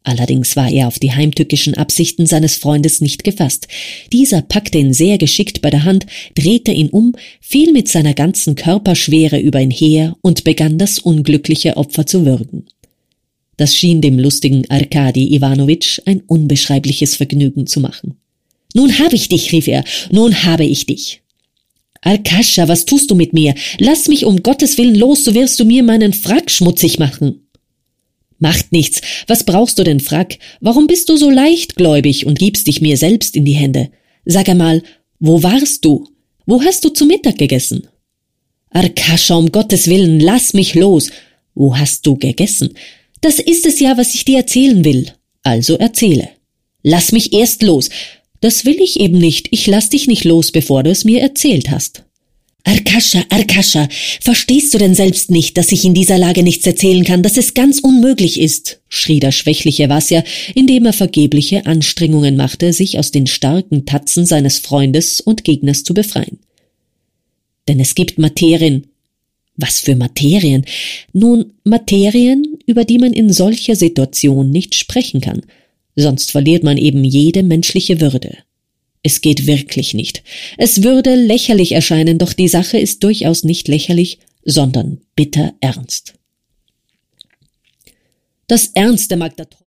Allerdings war er auf die heimtückischen Absichten seines Freundes nicht gefasst. Dieser packte ihn sehr geschickt bei der Hand, drehte ihn um, fiel mit seiner ganzen Körperschwere über ihn her und begann das unglückliche Opfer zu würgen. Das schien dem lustigen Arkadi Iwanowitsch ein unbeschreibliches Vergnügen zu machen. »Nun habe ich dich«, rief er, »nun habe ich dich.« »Arkascha, was tust du mit mir? Lass mich um Gottes Willen los, so wirst du mir meinen Frack schmutzig machen.« »Macht nichts. Was brauchst du denn Frack? Warum bist du so leichtgläubig und gibst dich mir selbst in die Hände? Sag einmal, wo warst du? Wo hast du zu Mittag gegessen?« »Arkascha, um Gottes Willen, lass mich los.« »Wo hast du gegessen?« »Das ist es ja, was ich dir erzählen will.« »Also erzähle.« »Lass mich erst los.« »Das will ich eben nicht. Ich lass dich nicht los, bevor du es mir erzählt hast.« »Arkascha, Arkascha, verstehst du denn selbst nicht, dass ich in dieser Lage nichts erzählen kann, dass es ganz unmöglich ist?«, schrie der schwächliche Wasja, indem er vergebliche Anstrengungen machte, sich aus den starken Tatzen seines Freundes und Gegners zu befreien. »Denn es gibt Materien.« »Was für Materien?« »Nun, Materien, über die man in solcher Situation nicht sprechen kann, sonst verliert man eben jede menschliche Würde. Es geht wirklich nicht. Es würde lächerlich erscheinen, doch die Sache ist durchaus nicht lächerlich, sondern bitter ernst.« »Das Ernste mag der